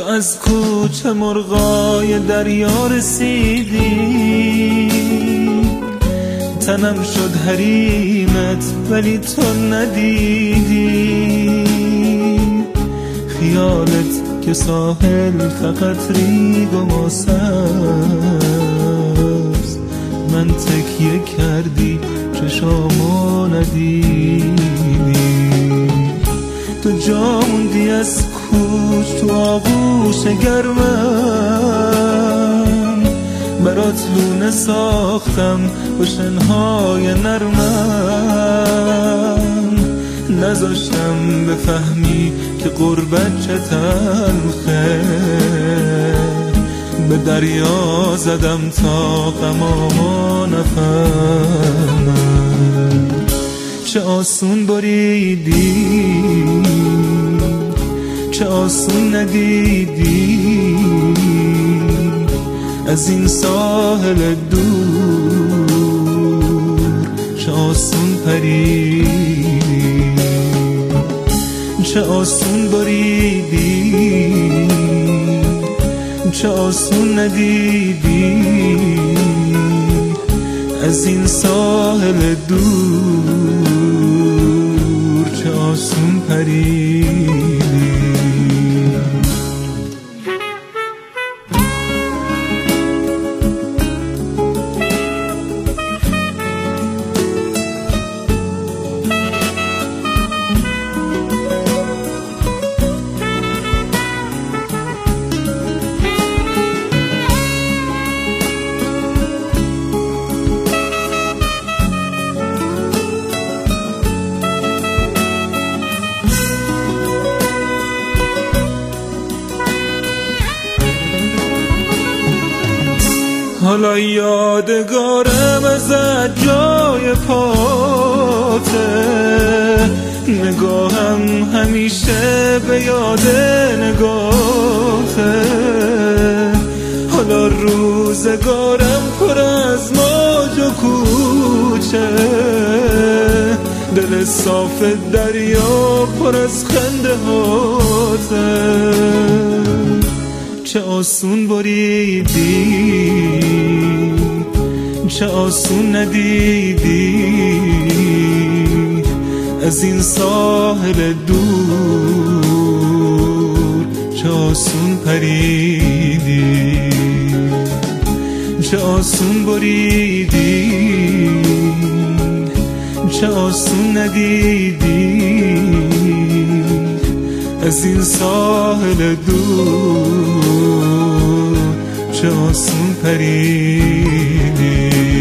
تو از کوچه مرغای دریا رسیدی، تنم شد حریمت ولی تو ندیدی. خیالت که ساحل فقط ریگ و ماسست، من تکیه کردی چشامو ندیدی. تو جا موندی از کوچ تو آغوش گرمم، برات لونه ساختم با شنهای نرمم. نذاشتم بفهمی که غربت چه تلخه، به دریا زدم تا غمامو نفهمم. چه آسون بریدی، چه آسون ندیدی، از این ساحل دور چه آسون پریدی. چه آسون بریدی، چه آسون ندیدی، از این ساحل دور چه آسون پریدی. حالا یادگارم ازت جای پاته، نگاهم همیشه به یاد نگاهته. حالا روزگارم پر از موج و کوچه، دل صاف دریا پر از خنده هاته. چه آسون بریدی، چه آسون ندیدی، از این ساحل دور چه آسون پریدی. چه آسون بریدی، چه آسون ندیدی، از این ساحل دور چه آسون پریدی.